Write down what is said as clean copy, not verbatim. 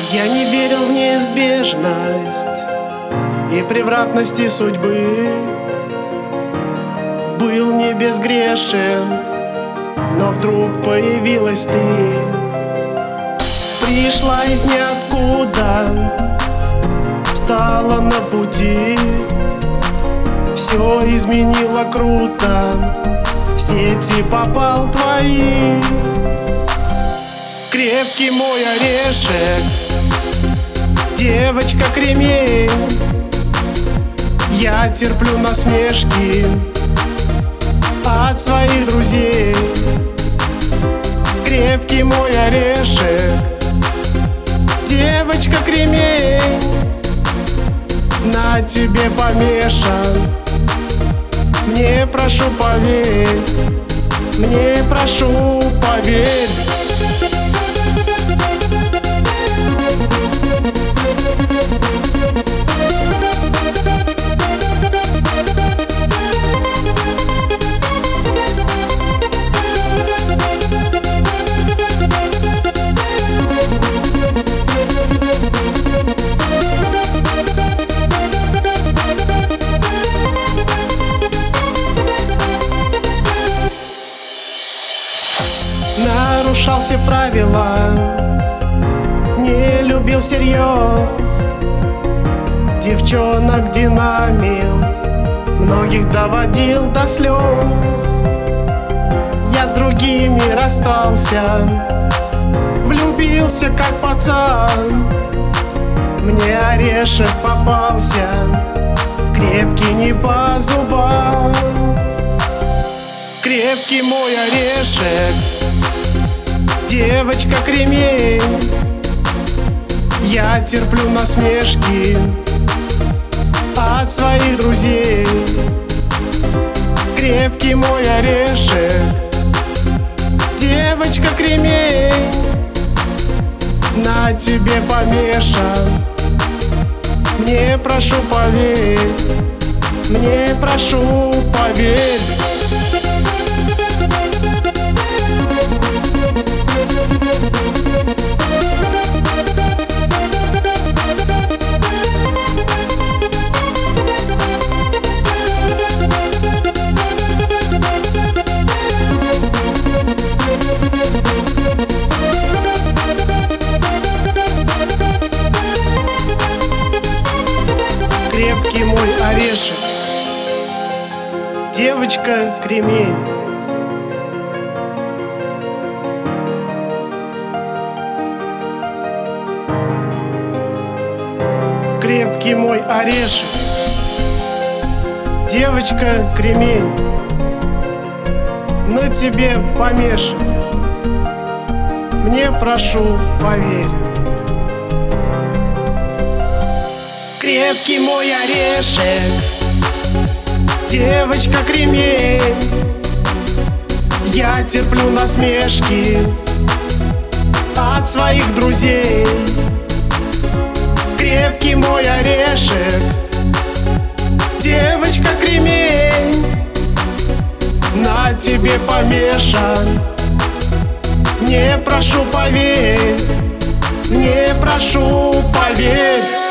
Я не верил в неизбежность и превратности судьбы. Был не безгрешен, но вдруг появилась ты. Пришла из ниоткуда, встала на пути, все изменила круто, в сети попал твои. Крепкий мой орешек, девочка кремень, я терплю насмешки от своих друзей. Крепкий мой орешек, девочка кремень, на тебе помешан. Мне прошу поверь, мне прошу поверь. Нарушал все правила, не любил всерьез, девчонок динамил, многих доводил до слез. Я с другими расстался, влюбился как пацан. Мне орешек попался, крепкий не по зубам. Крепкий мой орешек, девочка кремень, я терплю насмешки от своих друзей. Крепкий мой орешек, девочка кремень, на тебе помешан. Мне прошу поверь, мне прошу поверь. Крепкий мой орешек, девочка кремень. Крепкий мой орешек, девочка кремень, на тебе помешан. Мне прошу поверь. Крепкий мой орешек, девочка кремень, я терплю насмешки от своих друзей. Крепкий мой орешек, девочка кремень, на тебе помешан. Мне прошу поверь, мне прошу поверь.